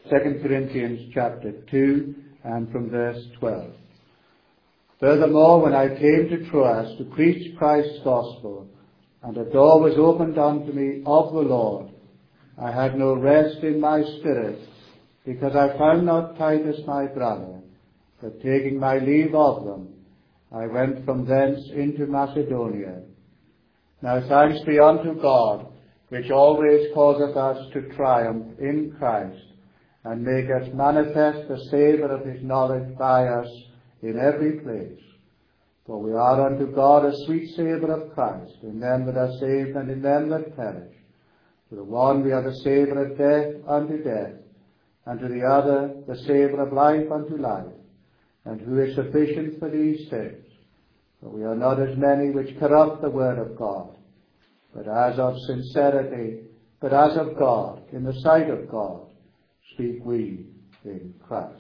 2 Corinthians chapter 2 and from verse 12. Furthermore, when I came to Troas to preach Christ's gospel, and a door was opened unto me of the Lord, I had no rest in my spirit, because I found not Titus my brother, but taking my leave of them, I went from thence into Macedonia. Now thanks be unto God, which always causeth us to triumph in Christ, and maketh manifest the savour of his knowledge by us in every place. For we are unto God a sweet savour of Christ, in them that are saved and in them that perish. To the one we are the savour of death unto death, and to the other the savour of life unto life. And who is sufficient for these things? For we are not as many which corrupt the word of God, but as of sincerity, but as of God, in the sight of God, speak we in Christ.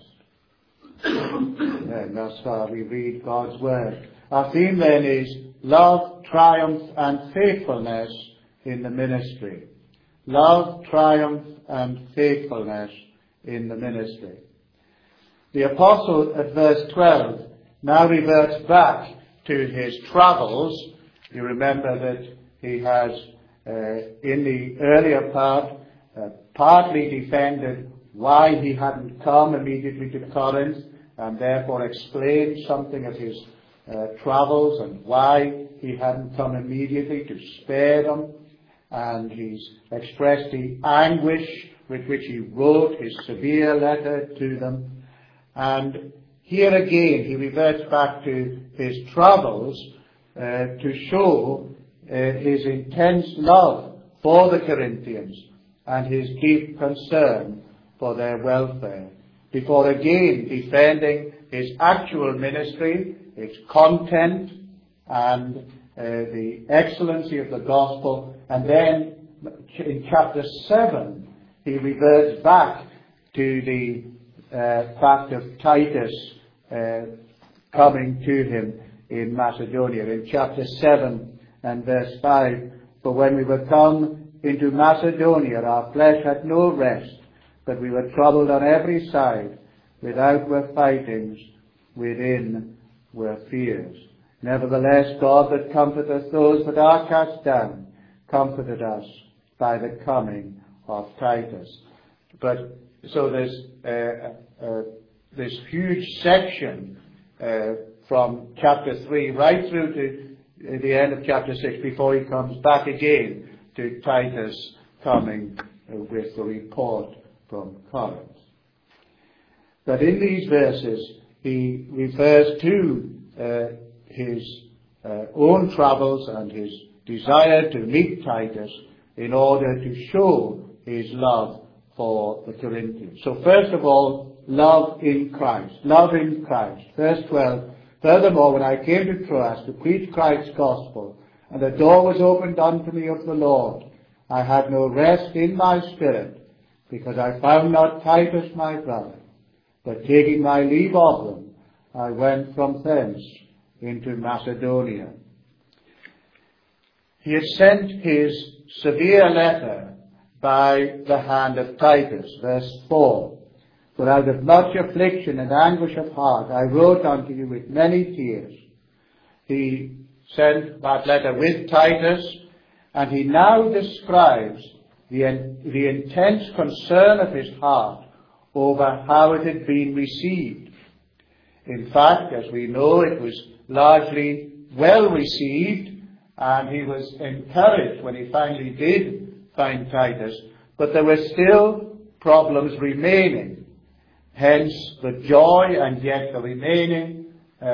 And thus far we read God's word. Our theme then is love, triumph, and faithfulness in the ministry. Love, triumph, and faithfulness in the ministry. The apostle at verse 12 now reverts back to his travels. You remember that he has, in the earlier part, partly defended why he hadn't come immediately to Corinth, and therefore explained something of his travels and why he hadn't come immediately, to spare them. And he's expressed the anguish with which he wrote his severe letter to them. And here again he reverts back to his travels to show his intense love for the Corinthians and his deep concern for their welfare, before again defending his actual ministry, its content, and the excellency of the gospel. And then in chapter 7 he reverts back to the fact of Titus coming to him in Macedonia. In chapter 7 and verse 5, for when we were come into Macedonia, our flesh had no rest, but we were troubled on every side. Without were fightings, within were fears. Nevertheless, God that comforteth those that are cast down, comforted us by the coming of Titus. But so there's this huge section from chapter 3 right through to the end of chapter 6 before he comes back again to Titus coming with the report from Corinth. But in these verses he refers to his own troubles and his desire to meet Titus in order to show his love for the Corinthians. So first of all, love in Christ. Love in Christ. Verse 12, furthermore, when I came to Troas to preach Christ's gospel, and the door was opened unto me of the Lord, I had no rest in my spirit, because I found not Titus my brother, but taking my leave of them, I went from thence into Macedonia. He had sent his severe letter by the hand of Titus, verse 4. For out of much affliction and anguish of heart I wrote unto you with many tears. He sent that letter with Titus, and he now describes the intense concern of his heart over how it had been received. In fact, as we know, it was largely well received, and he was encouraged when he finally did find Titus, but there were still problems remaining. Hence the joy and yet the remaining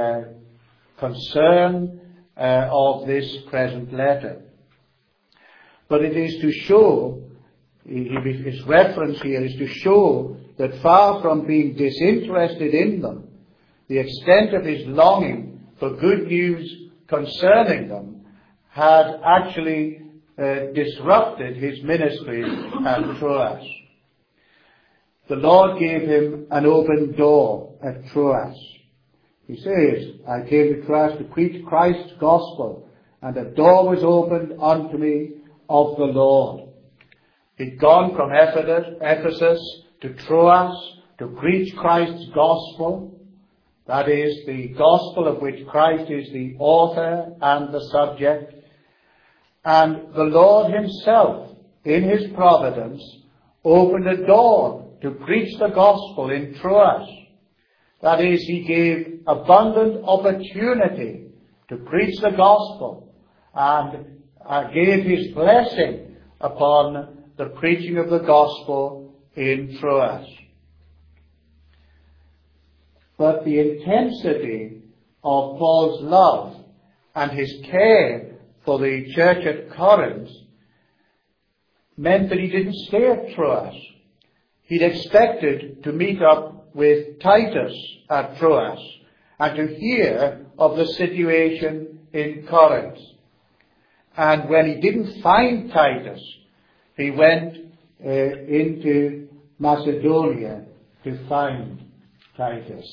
concern of this present letter. But it is to show, his reference here is to show that far from being disinterested in them, the extent of his longing for good news concerning them had actually disrupted his ministry at Troas. The Lord gave him an open door at Troas. He says, I came to Troas to preach Christ's gospel, and a door was opened unto me of the Lord. He'd gone from Ephesus to Troas to preach Christ's gospel, that is, the gospel of which Christ is the author and the subject. And the Lord himself, in his providence, opened a door to preach the gospel in Troas. That is, he gave abundant opportunity to preach the gospel and gave his blessing upon the preaching of the gospel in Troas. But the intensity of Paul's love and his care for the church at Corinth meant that he didn't stay at Troas. He'd expected to meet up with Titus at Troas and to hear of the situation in Corinth. And when he didn't find Titus, he went into Macedonia to find Titus.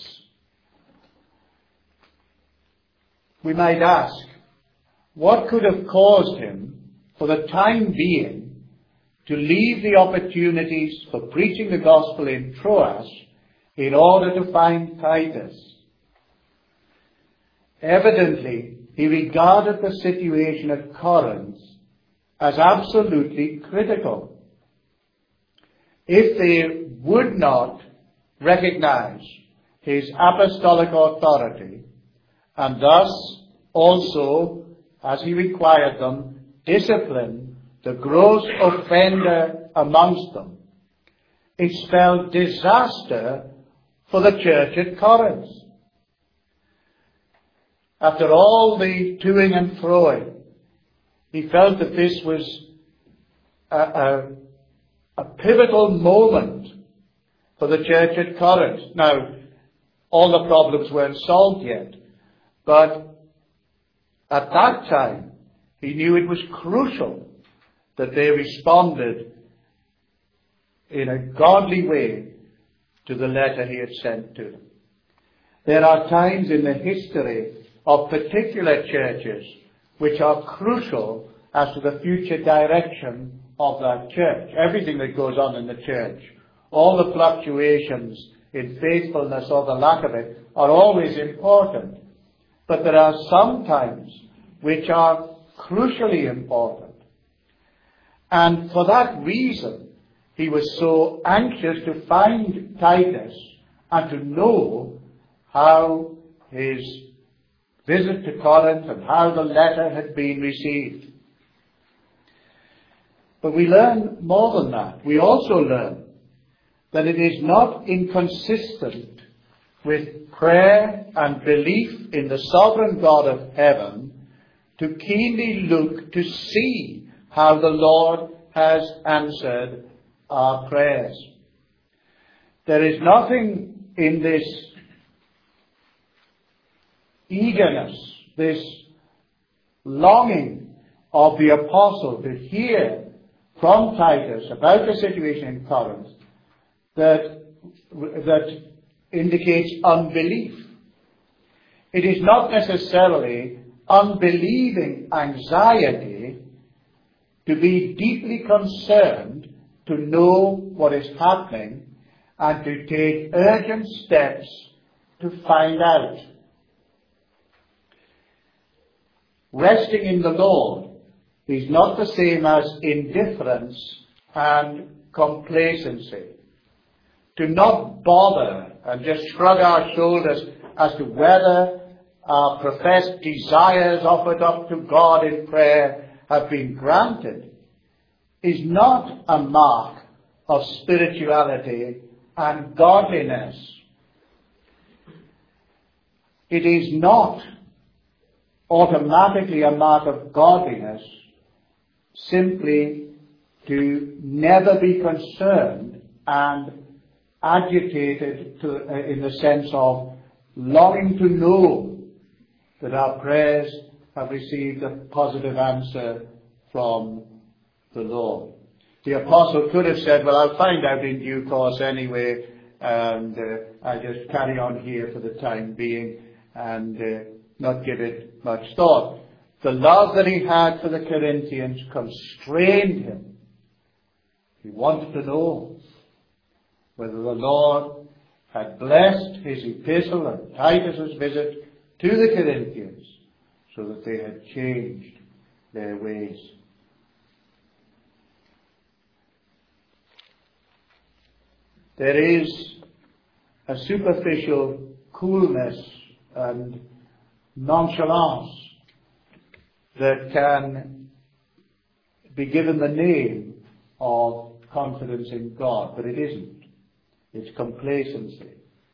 We might ask, what could have caused him, for the time being, to leave the opportunities for preaching the gospel in Troas in order to find Titus? Evidently, he regarded the situation at Corinth as absolutely critical. If they would not recognize his apostolic authority, and thus also, as he required them, discipline the gross offender amongst them, it spelled disaster for the church at Corinth. After all the toing and froing, he felt that this was a pivotal moment for the church at Corinth. Now, all the problems weren't solved yet, but at that time, he knew it was crucial that they responded in a godly way to the letter he had sent to them. There are times in the history of particular churches which are crucial as to the future direction of that church. Everything that goes on in the church, all the fluctuations in faithfulness or the lack of it, are always important. But there are some times which are crucially important. And for that reason, he was so anxious to find Titus and to know how his visit to Corinth and how the letter had been received. But we learn more than that. We also learn that it is not inconsistent with prayer and belief in the sovereign God of heaven to keenly look to see how the Lord has answered our prayers. There is nothing in this eagerness, this longing of the apostle to hear from Titus about the situation in Corinth that indicates unbelief. It is not necessarily unbelieving anxiety to be deeply concerned to know what is happening and to take urgent steps to find out. Resting in the Lord is not the same as indifference and complacency. To not bother and just shrug our shoulders as to whether our professed desires offered up to God in prayer have been granted is not a mark of spirituality and godliness. It is not automatically a mark of godliness simply to never be concerned and agitated in the sense of longing to know that our prayers have received a positive answer from the Lord. The apostle could have said, well, I'll find out in due course anyway, and I'll just carry on here for the time being and not give it much thought. The love that he had for the Corinthians constrained him. He wanted to know. whether the Lord had blessed his epistle and Titus's visit to the Corinthians so that they had changed their ways. There is a superficial coolness and nonchalance that can be given the name of confidence in God, but it isn't. It's complacency.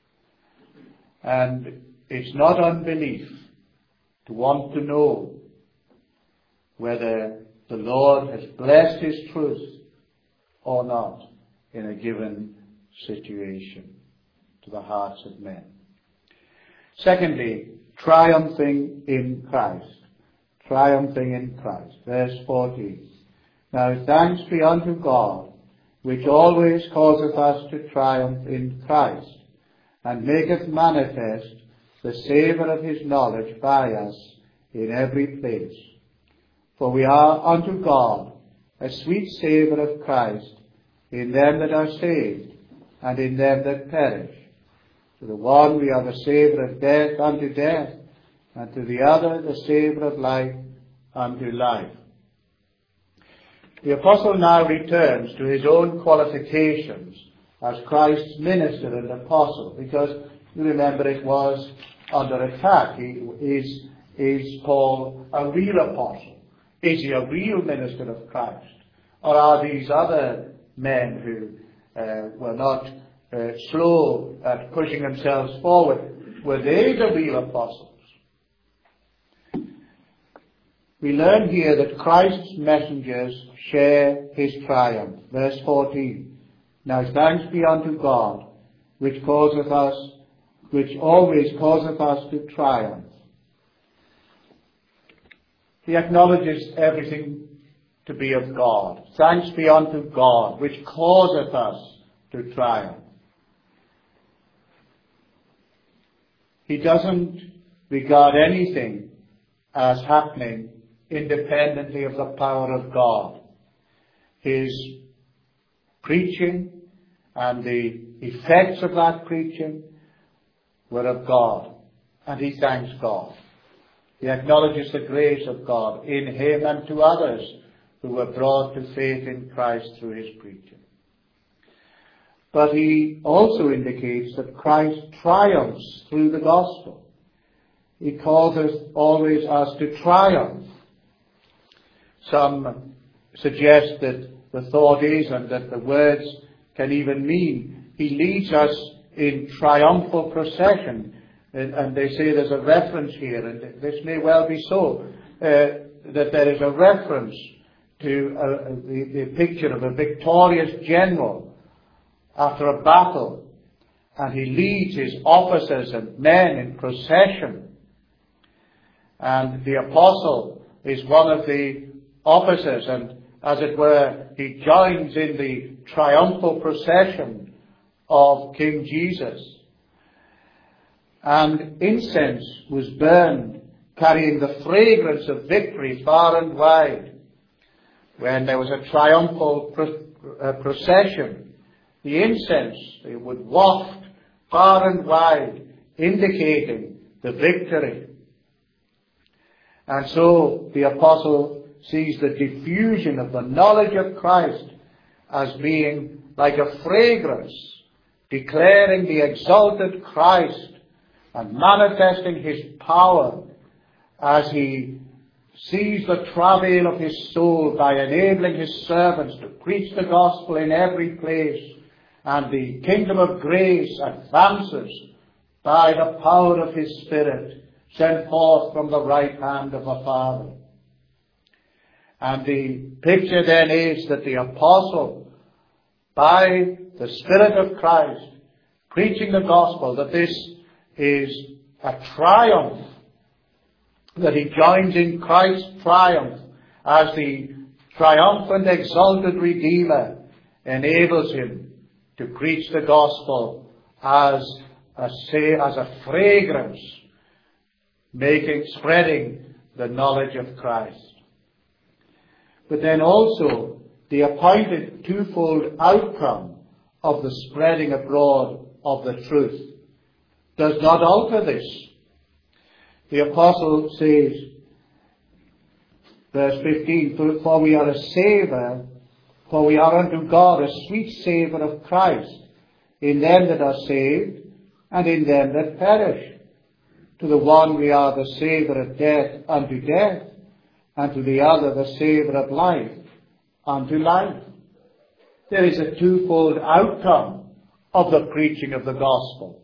And it's not unbelief to want to know whether the Lord has blessed his truth or not in a given situation to the hearts of men. Secondly, triumphing in Christ. Triumphing in Christ. Verse 14. Now thanks be unto God, which always causeth us to triumph in Christ, and maketh manifest the savour of his knowledge by us in every place. For we are unto God a sweet savour of Christ in them that are saved, and in them that perish. To the one we are the savour of death unto death, and to the other the savour of life unto life. The apostle now returns to his own qualifications as Christ's minister and apostle, because you remember it was under attack. Is Paul a real apostle? Is he a real minister of Christ? Or are these other men who were not slow at pushing themselves forward, were they the real apostles? We learn here that Christ's messengers share his triumph. Verse 14. Now thanks be unto God, which always causeth us to triumph. He acknowledges everything to be of God. Thanks be unto God, which causeth us to triumph. He doesn't regard anything as happening independently of the power of God. His preaching and the effects of that preaching were of God, and he thanks God. He acknowledges the grace of God in him and to others who were brought to faith in Christ through his preaching. But he also indicates that Christ triumphs through the gospel. He calls us always us to triumph. Some suggest that the thought is, and that the words can even mean, he leads us in triumphal procession. And they say there's a reference here, and this may well be so, that there is a reference to the picture of a victorious general after a battle, and he leads his officers and men in procession. And the apostle is one of the officers, and as it were, he joins in the triumphal procession of King Jesus. And incense was burned, carrying the fragrance of victory far and wide. When there was a triumphal procession, the incense would waft far and wide, indicating the victory. And so the apostle sees the diffusion of the knowledge of Christ as being like a fragrance, declaring the exalted Christ and manifesting his power as he sees the travail of his soul by enabling his servants to preach the gospel in every place, and the kingdom of grace advances by the power of his Spirit sent forth from the right hand of the Father. And the picture then is that the apostle, by the Spirit of Christ, preaching the gospel, that this is a triumph, that he joins in Christ's triumph as the triumphant, exalted Redeemer enables him to preach the gospel as a fragrance, spreading the knowledge of Christ. But then also the appointed twofold outcome of the spreading abroad of the truth does not alter this. The apostle says, verse 15, for we are a savour, for we are unto God a sweet savour of Christ, in them that are saved, and in them that perish. To the one we are the savour of death unto death, and to the other the savour of life unto life. There is a twofold outcome of the preaching of the gospel.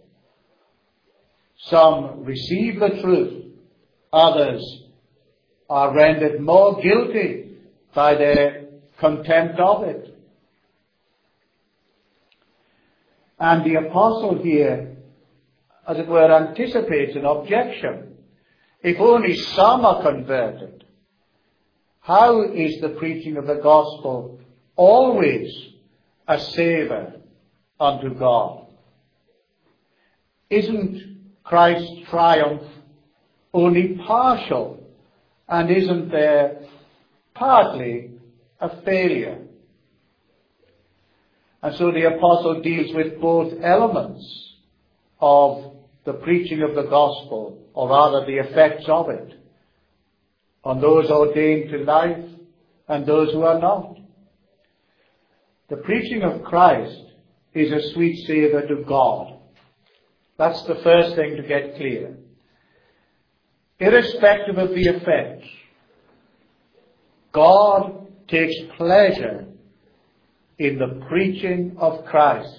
Some receive the truth, others are rendered more guilty by their contempt of it. And the apostle here, as it were, anticipates an objection. If only some are converted, how is the preaching of the gospel always a savour unto God? Isn't Christ's triumph only partial, and isn't there partly a failure? And so the apostle deals with both elements of the preaching of the gospel, or rather the effects of it, on those ordained to life and those who are not. The preaching of Christ is a sweet savour to God. That's the first thing to get clear. Irrespective of the effects, God takes pleasure in the preaching of Christ.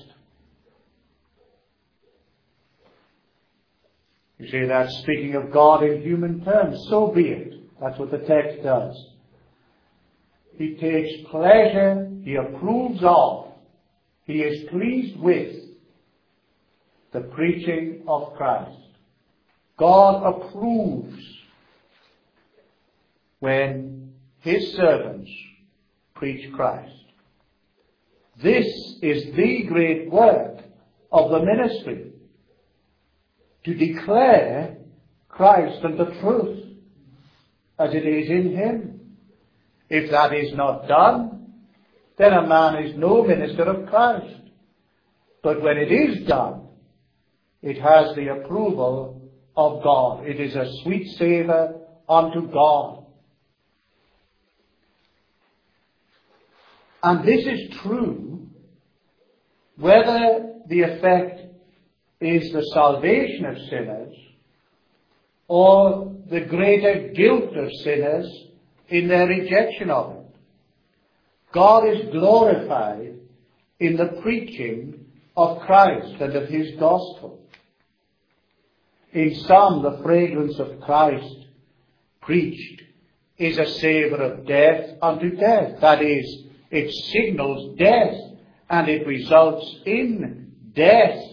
You see, that's speaking of God in human terms. So be it. That's what the text does. He takes pleasure, he approves of, he is pleased with the preaching of Christ. God approves when his servants preach Christ. This is the great work of the ministry, to declare Christ and the truth as it is in him. If that is not done, then a man is no minister of Christ. But when it is done, it has the approval of God. It is a sweet savour unto God. And this is true whether the effect is the salvation of sinners or the greater guilt of sinners in their rejection of it. God is glorified in the preaching of Christ and of his gospel. In some, the fragrance of Christ preached is a savour of death unto death. That is, it signals death and it results in death.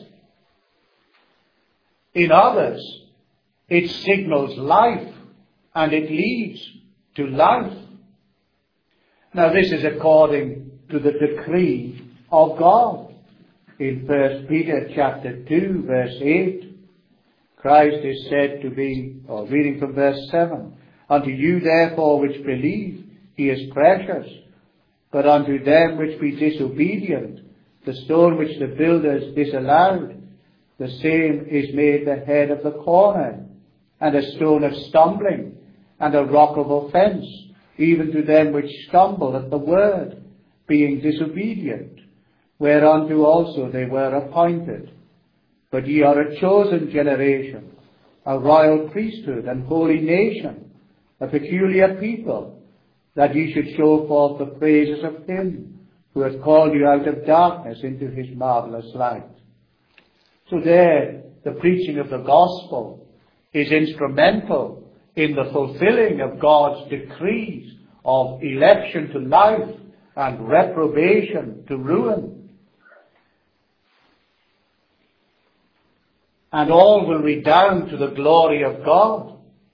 In others, it signals life and it leads to life. Now this is according to the decree of God. In 1 Peter chapter 2 verse 8, Christ is said to be, or reading from verse 7, unto you therefore which believe, he is precious, but unto them which be disobedient, the stone which the builders disallowed, the same is made the head of the corner, and a stone of stumbling, and a rock of offence, even to them which stumble at the word, being disobedient, whereunto also they were appointed. But ye are a chosen generation, a royal priesthood, and holy nation, a peculiar people, that ye should show forth the praises of him who hath called you out of darkness into his marvellous light. So there, the preaching of the gospel is instrumental in the fulfilling of God's decrees of election to life and reprobation to ruin. And all will redound to the glory of God.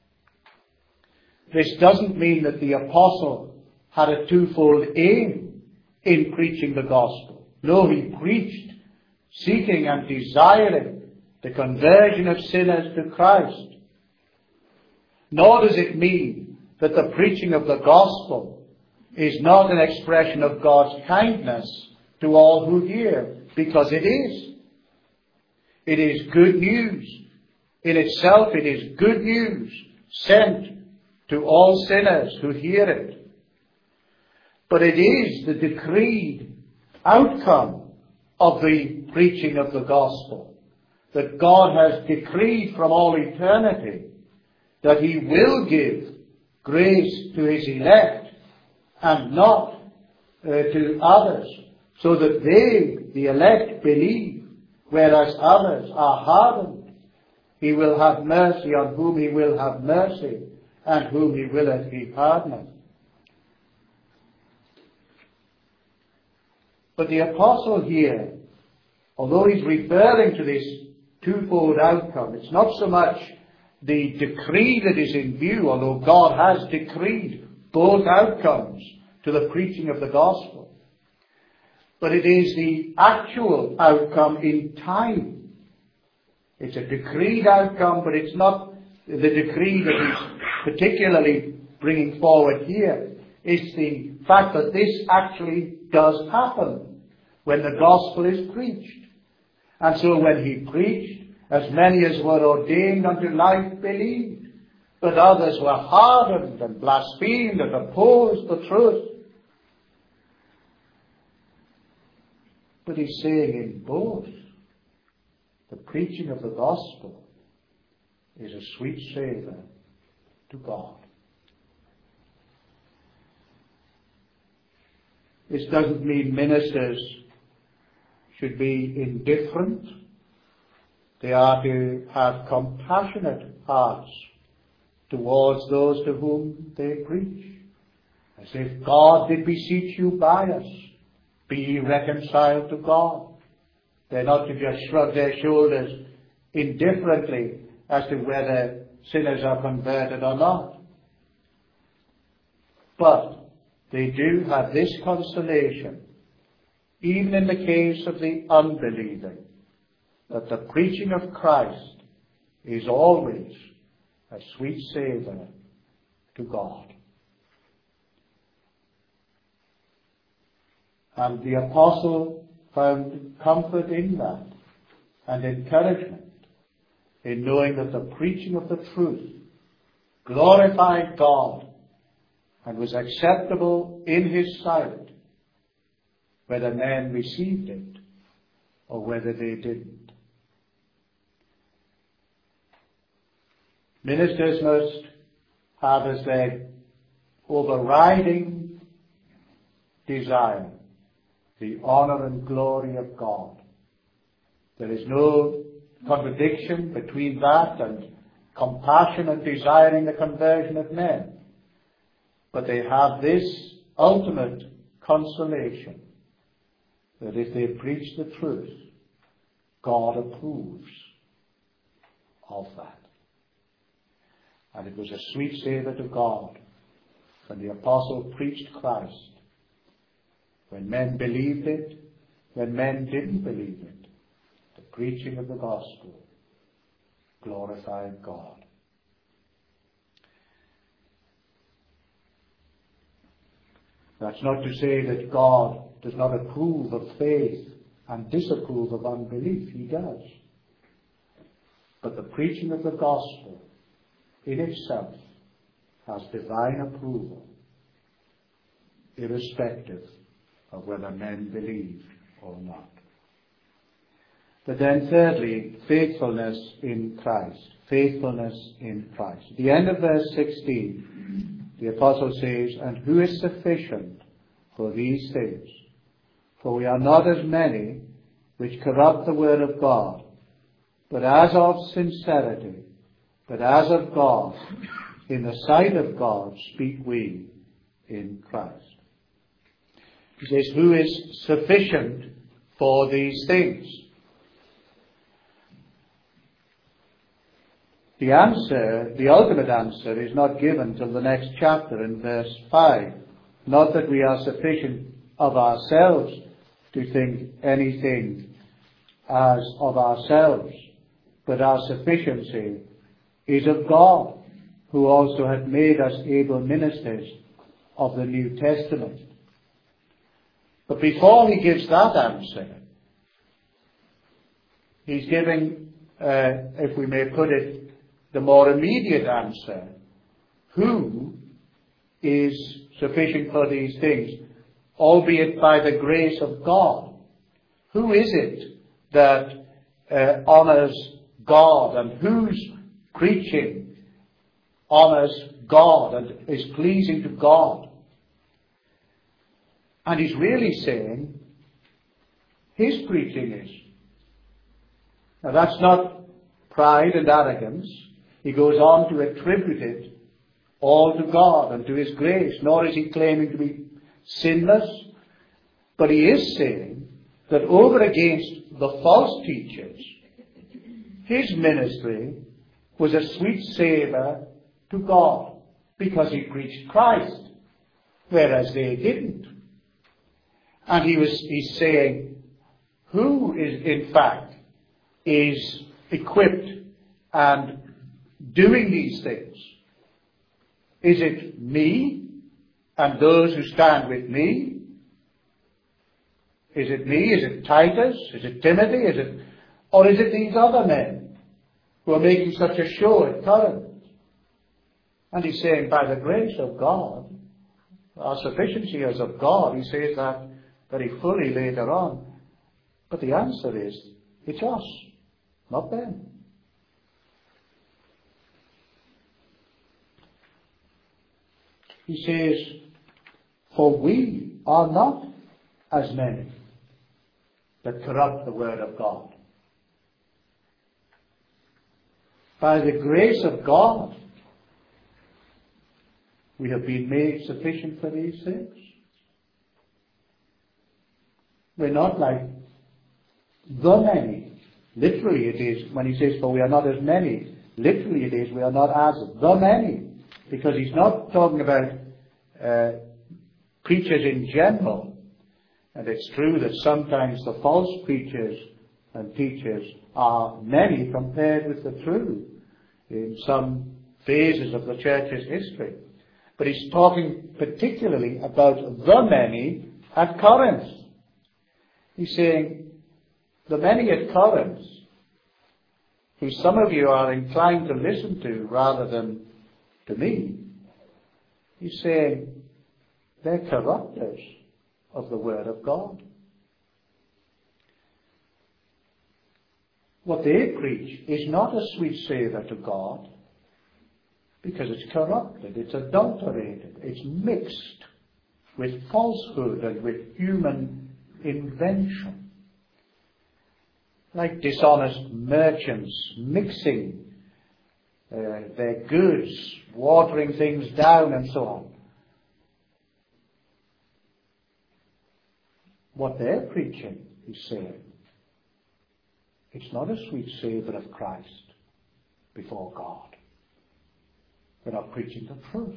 This doesn't mean that the apostle had a twofold aim in preaching the gospel. No, he preached seeking and desiring the conversion of sinners to Christ. Nor does it mean that the preaching of the gospel is not an expression of God's kindness to all who hear. because it is. It is good news. In itself, it is good news sent to all sinners who hear it. But it is the decreed outcome of the preaching of the gospel, that God has decreed from all eternity that He will give grace to His elect and not to others, so that they, the elect, believe, whereas others are hardened. He will have mercy on whom He will have mercy, and whom He willeth He pardoneth. But the apostle here, although he's referring to this twofold outcome, it's not so much the decree that is in view, although God has decreed both outcomes to the preaching of the gospel, but it is the actual outcome in time. It's a decreed outcome, but it's not the decree that he's particularly bringing forward here. It's the fact that this actually does happen when the gospel is preached. And so when He preached, as many as were ordained unto life believed, but others were hardened and blasphemed and opposed the truth. But He's saying in both, the preaching of the gospel is a sweet savour to God. This doesn't mean ministers should be indifferent. They are to have compassionate hearts towards those to whom they preach. As if God did beseech you by us, be ye reconciled to God. They're not to just shrug their shoulders indifferently as to whether sinners are converted or not. But they do have this consolation, even in the case of the unbelieving, that the preaching of Christ is always a sweet savour to God. And the apostle found comfort in that and encouragement in knowing that the preaching of the truth glorified God and was acceptable in His sight, whether men received it or whether they didn't. Ministers must have as their overriding desire the honour and glory of God. There is no contradiction between that and compassion and desiring the conversion of men. But they have this ultimate consolation, that if they preach the truth, God approves of that. And it was a sweet savour to God when the apostle preached Christ, when men believed it, when men didn't believe it. The preaching of the gospel glorified God. That's not to say that God does not approve of faith and disapprove of unbelief. He does. But the preaching of the gospel in itself has divine approval, irrespective of whether men believe or not. But then thirdly, faithfulness in Christ. Faithfulness in Christ. At the end of verse 16, the apostle says, "And who is sufficient for these things? For we are not as many which corrupt the word of God, but as of sincerity, but as of God, in the sight of God speak we in Christ." He says, who is sufficient for these things? The answer, the ultimate answer, is not given till the next chapter in verse 5. Not that we are sufficient of ourselves to think anything as of ourselves, but our sufficiency is of God, who also hath made us able ministers of the New Testament. But before he gives that answer, he's giving, if we may put it, the more immediate answer. Who is sufficient for these things, albeit by the grace of God? Who is it that honours God, and whose preaching honours God and is pleasing to God? And he's really saying his preaching is. Now that's not pride and arrogance. He goes on to attribute it all to God and to his grace, nor is he claiming to be sinless, but he is saying that over against the false teachers, his ministry was a sweet savour to God, because he preached Christ, whereas they didn't. And he's saying, who is, in fact, is equipped and doing these things? Is it me and those who stand with me? Is it me? Is it Titus? Is it Timothy? Or is it these other men who are making such a show at Corinth? And he's saying, by the grace of God, our sufficiency is of God. He says that very fully later on. But the answer is, it's us, not them. He says, for we are not as many that corrupt the word of God. By the grace of God, we have been made sufficient for these things. We're not like the many. Literally it is, when he says, for we are not as many, literally it is, we are not as the many. Because he's not talking about preachers in general. And it's true that sometimes the false preachers and teachers are many compared with the true in some phases of the church's history. But he's talking particularly about the many at Corinth. He's saying, the many at Corinth, who some of you are inclined to listen to rather than to me, he's saying they're corrupters of the Word of God. What they preach is not a sweet savour to God, because it's corrupted, it's adulterated, it's mixed with falsehood and with human invention. Like dishonest merchants mixing their goods, watering things down and so on. What they're preaching, he's saying, it's not a sweet savour of Christ before God. They're not preaching the truth.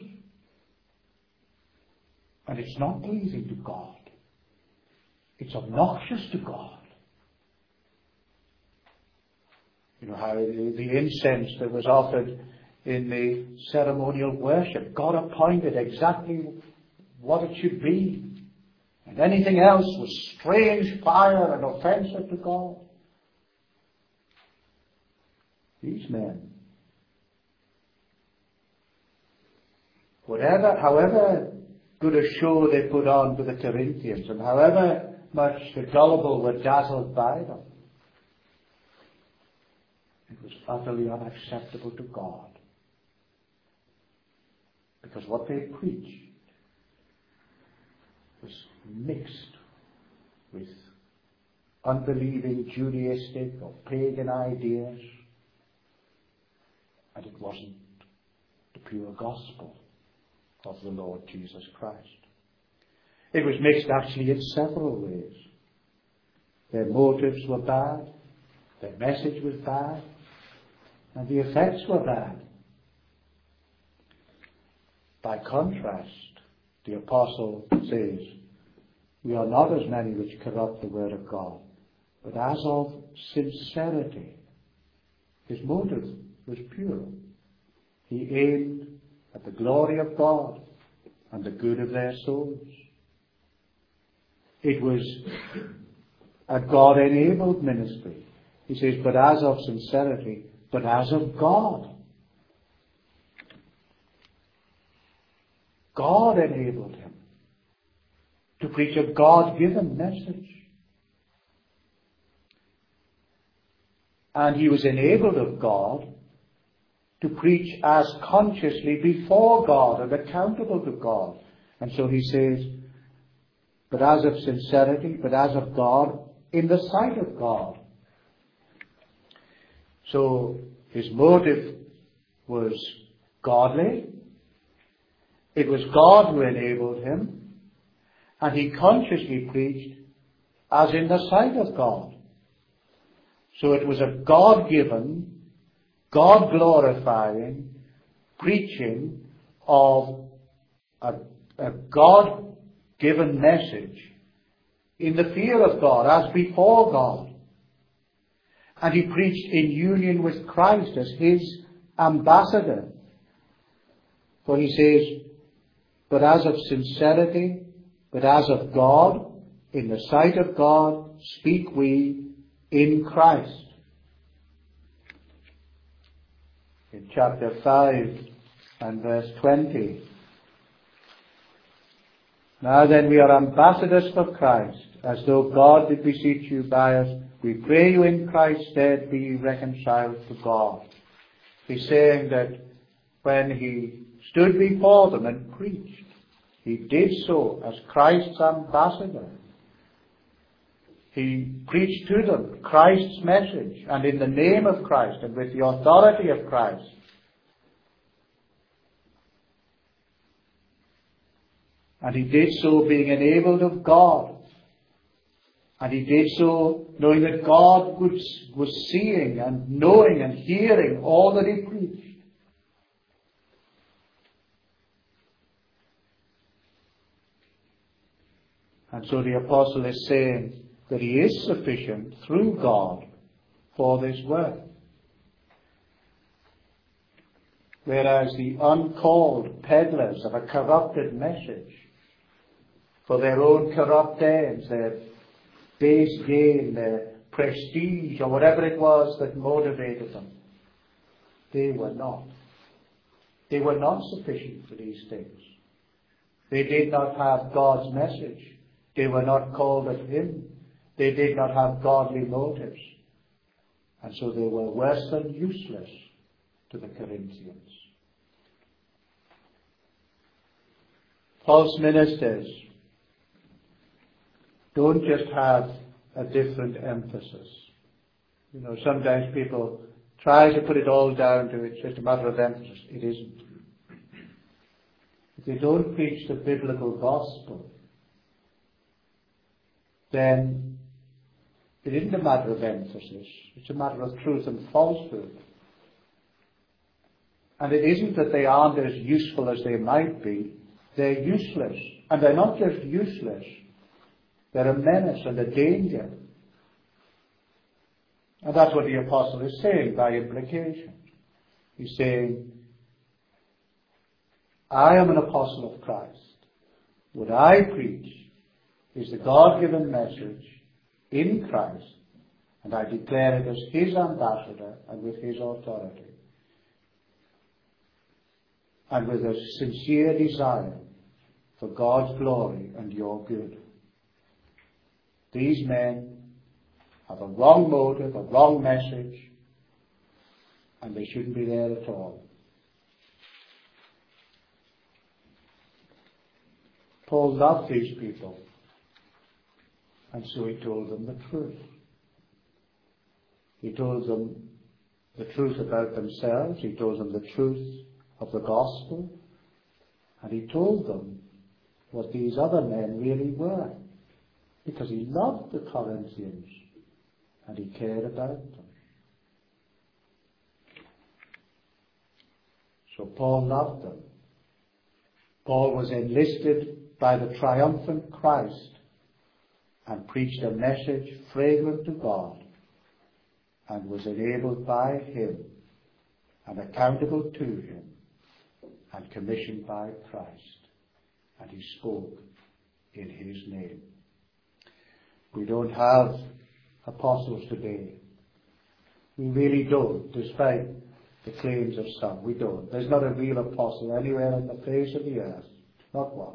And it's not pleasing to God. It's obnoxious to God. You know how the incense that was offered in the ceremonial worship, God appointed exactly what it should be. And anything else was strange fire and offensive to God. These men, however good a show they put on to the Corinthians, and however much the gullible were dazzled by them, it was utterly unacceptable to God. Because what they preached was mixed with unbelieving Judaistic or pagan ideas, and it wasn't the pure gospel of the Lord Jesus Christ. It was mixed actually in several ways. Their motives were bad, their message was bad, and the effects were bad. By contrast, the apostle says, we are not as many which corrupt the word of God, but as of sincerity. His motive was pure. He aimed at the glory of God and the good of their souls. It was a God-enabled ministry. He says, but as of sincerity, but as of God. God enabled him to preach a God-given message. And he was enabled of God to preach as consciously before God and accountable to God. And so he says, but as of sincerity, but as of God, in the sight of God. So his motive was godly. It was God who enabled him. And he consciously preached as in the sight of God. So it was a God-given, God-glorifying preaching of a God-given message in the fear of God, as before God. And he preached in union with Christ as his ambassador. For he says, but as of sincerity, but as of God, in the sight of God, speak we in Christ. In chapter 5 and verse 20. Now then, we are ambassadors for Christ, as though God did beseech you by us. We pray you in Christ's stead, be reconciled to God. He's saying that when he stood before them and preached, he did so as Christ's ambassador. He preached to them Christ's message, and in the name of Christ and with the authority of Christ. And he did so being enabled of God. And he did so knowing that God was seeing and knowing and hearing all that he preached. And so the apostle is saying that he is sufficient through God for this work. Whereas the uncalled peddlers of a corrupted message, for their own corrupt ends, their base gain, their prestige, or whatever it was that motivated them, they were not. They were not sufficient for these things. They did not have God's message. They were not called of him. They did not have godly motives. And so they were worse than useless to the Corinthians. False ministers don't just have a different emphasis. You know, sometimes people try to put it all down to it's just a matter of emphasis. It isn't. If they don't preach the biblical gospel, then it isn't a matter of emphasis. It's a matter of truth and falsehood. And it isn't that they aren't as useful as they might be. They're useless. And they're not just useless. They're a menace and a danger. And that's what the apostle is saying by implication. He's saying, I am an apostle of Christ. What I preach is the God-given message in Christ, and I declare it as his ambassador and with his authority, and with a sincere desire for God's glory and your good. These men have a wrong motive, a wrong message, and they shouldn't be there at all. Paul loved these people. And so he told them the truth. He told them the truth about themselves. He told them the truth of the gospel. And he told them what these other men really were. Because he loved the Corinthians and he cared about them. So Paul loved them. Paul was enlisted by the triumphant Christ and preached a message fragrant to God, and was enabled by him and accountable to him and commissioned by Christ. And he spoke in his name. We don't have apostles today. We really don't, despite the claims of some. We don't. There's not a real apostle anywhere on the face of the earth. Not one.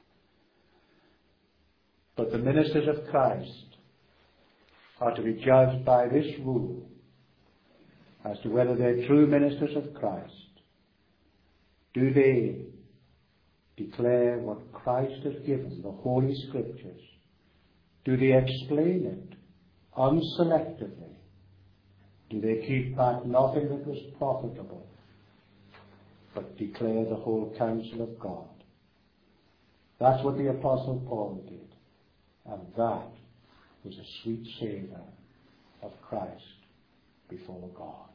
But the ministers of Christ are to be judged by this rule as to whether they're true ministers of Christ. Do they declare what Christ has given, the Holy Scriptures? Do they explain it unselectively? Do they keep back nothing that was profitable, but declare the whole counsel of God? That's what the Apostle Paul did. And that was a sweet savour of Christ before God.